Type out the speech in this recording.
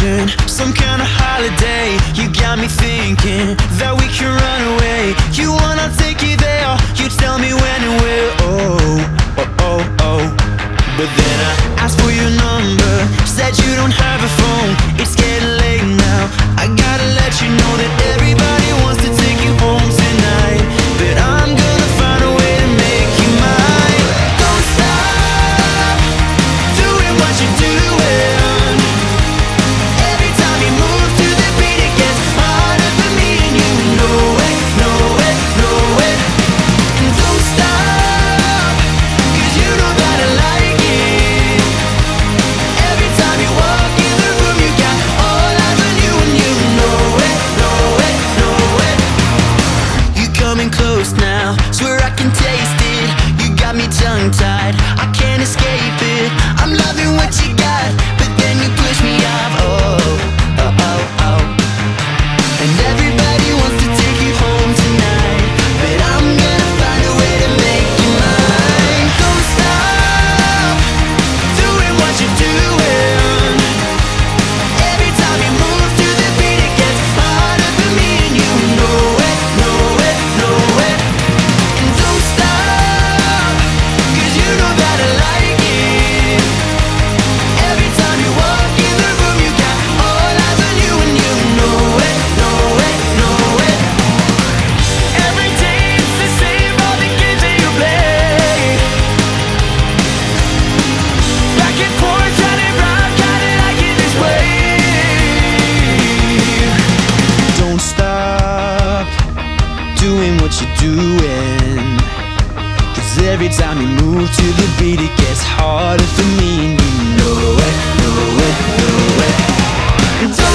vacation, some kind of holiday. You got me thinking that we can run away. You wanna take you there, you tell me when and where. Oh, oh, oh, oh. But then I asked for your number, said you don't have a phone. It's getting late now, I gotta let you know that everybody wants to take you home tonight. But I'm gonna find a way to make you mine. Don't stop doing what you're doing. Every time you move to the beat, it gets harder for me, and you know it, know it, know it. And don't stop, 'cause you know that I like it. Every time you walk in the room, you got all eyes on you, and you know it, know it, know it. You coming close now, swear I can taste it. You got me tongue-tied, I can't escape it. I'm loving what you got, but then you push me off. Oh, oh, oh, oh. And everybody wants to take you home tonight, but I'm gonna find a way to make you mine. Don't stop doing what you're doing. Every time you move to the beat, it gets harder for me, and you know it, know it, know it. And don't stop, 'cause you know that I like it. Every time you walk in the room, you got all eyes on you, and you know it, know it, know it. Every day it's the same, all the games that you play. Back and forth, running round, kinda like it this way. Don't stop doing what you're doing, 'cause every time you move to the beat, it gets harder for me, and you know it, know it, know it.